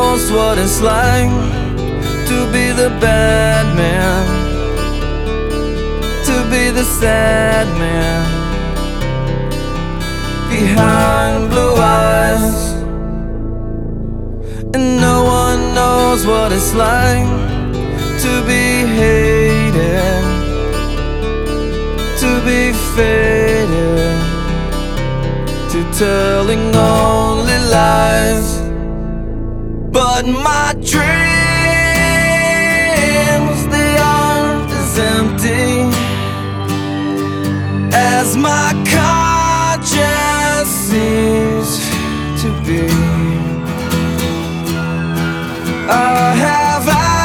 knows what it's like to be the bad man, to be the sad man behind blue eyes. And no one knows what it's like to be hated, to be faded, to telling only lies. But my dreams, they aren't as empty as my conscience seems to be. I have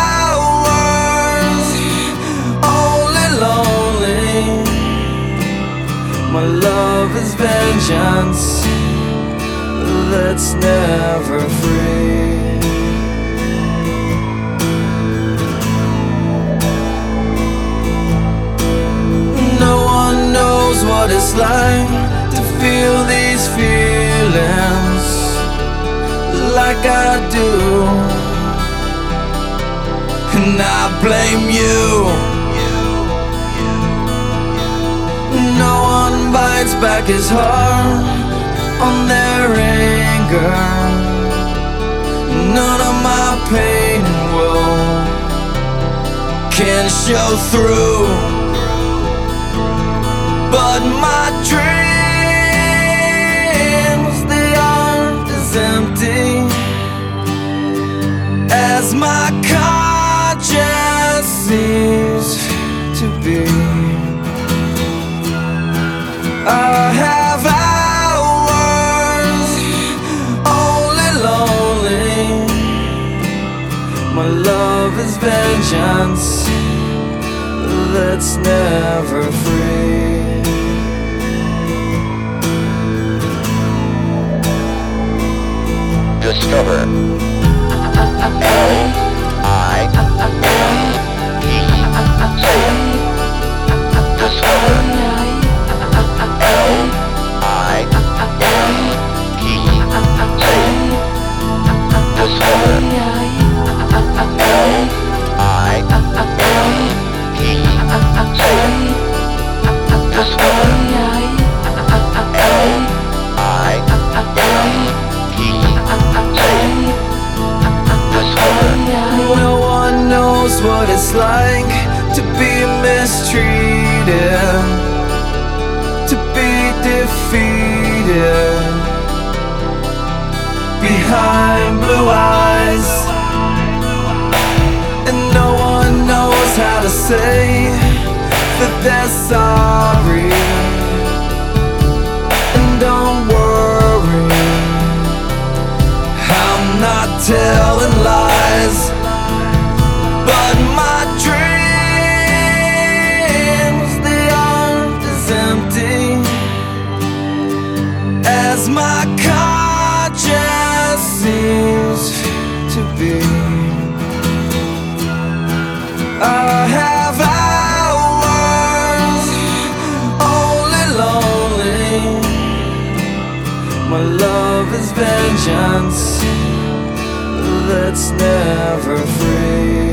hours only lonely. My love is vengeance that's never free. No one knows what it's like to feel these feelings like I do, and I blame you. No one bites back his heart on their anger. None of my pain and woe can show through. But my dreams, they aren't as empty as my conscience seems to be. I have hours only lonely. My love is vengeance that's never free. Discover L-I-M-E. Say it. Discover L-I-M-E. Say it. Discover L-I-M-E. Say it. Discover No one knows what it's like to be mistreated, to be defeated behind blue eyes. And no one knows how to say that they're sorry. And don't worry, I'm not telling lies. But my dreams, they aren't as empty as my conscience seems to be. I have hours only lonely. My love is vengeance that's never free.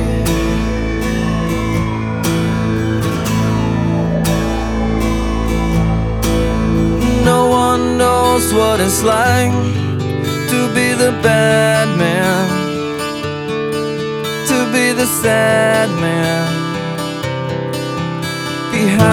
No one knows what it's like to be the bad man, to be the sad man behind